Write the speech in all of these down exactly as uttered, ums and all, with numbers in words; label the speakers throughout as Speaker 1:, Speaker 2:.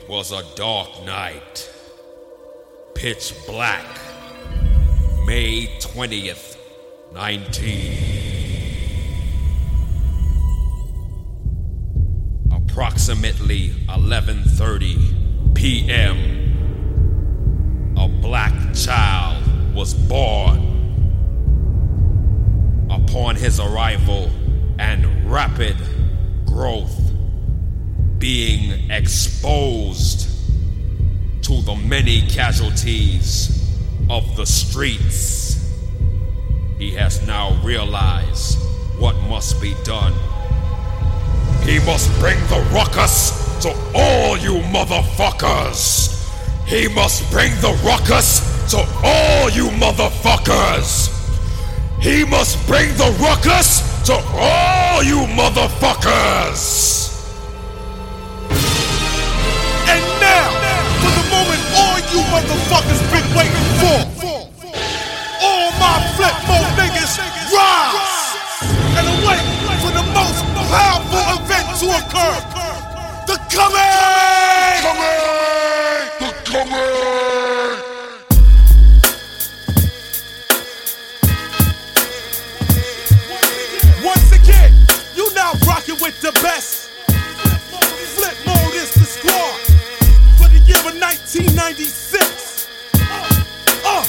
Speaker 1: It was a dark night, pitch black, May twentieth, nineteen. Approximately eleven thirty p m a black child was born. Upon his arrival and rapid growth, being exposed to the many casualties of the streets, he has now realized what must be done. He must bring the ruckus to all you motherfuckers. He must bring the ruckus to all you motherfuckers. He must bring the ruckus to all you motherfuckers.
Speaker 2: And now, for the moment all you motherfuckers been waiting for. All my flip mode niggas rise and await for the most powerful event to occur. The coming!
Speaker 3: The coming!
Speaker 2: Once again, you now rocking with the best. Flip mode is the squad for the year of nineteen ninety-six. Uh, uh.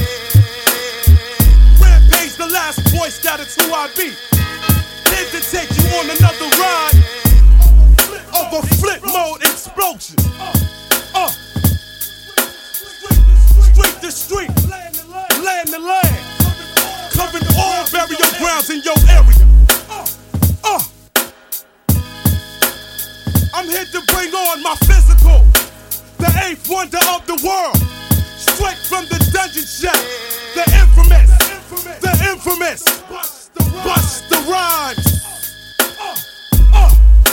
Speaker 2: Rampage, the last Boy Scout, it's who I be. Here to take you on another ride of a flip mode explosion. Uh, street to street, land to land, covering all burial grounds in your area. Uh, I'm here to bring on my physical, the eighth wonder of the world, straight from the dungeon shack, the infamous, the infamous, Busta Rhymes. Uh, uh.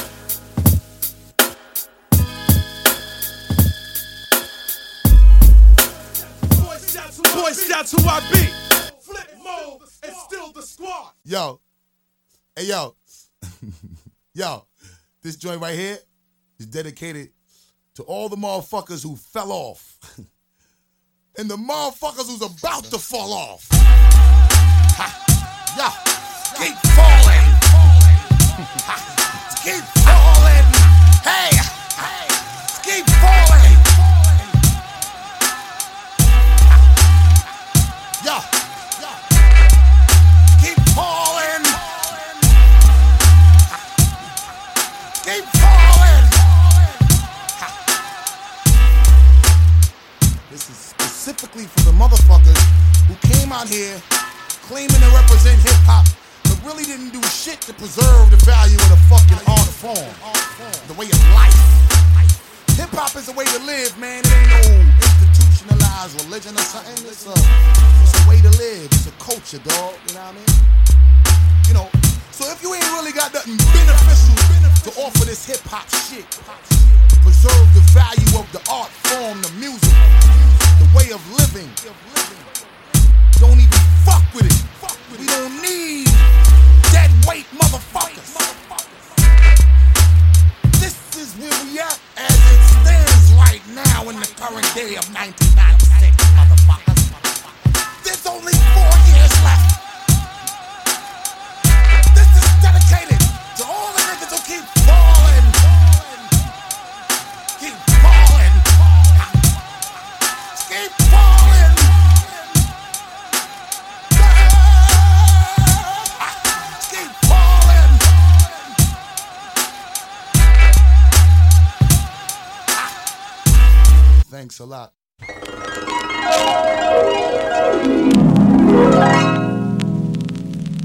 Speaker 2: Boy Scouts who I be. Flip mode and still the squad.
Speaker 4: Yo, hey yo, yo, this joint right here is dedicated to all the motherfuckers who fell off and the motherfuckers who's about to fall off. Ha. Yo, keep falling, ha. Keep falling, hey, hey. Keep falling. Yo, yo, keep falling, keep falling. This is specifically for the motherfuckers who came out here claiming to represent hip-hop, but really didn't do shit to preserve the value of the fucking art form, the way of life. Hip-hop is a way to live, man. It ain't no institutionalized religion or something. It's a, it's a way to live. It's a culture, dog. You know what I mean? You know, so if you ain't really got nothing beneficial to offer this hip-hop shit, preserve the value of the art form, the music, the way of living, don't even fuck with it. We don't need dead weight motherfuckers. This is where we at as it stands right now in the current day of nineteen ninety-six, motherfuckers. There's only four years left. This is dedicated to all the niggas who keep falling. Keep falling. Keep falling. Keep falling. Thanks a lot.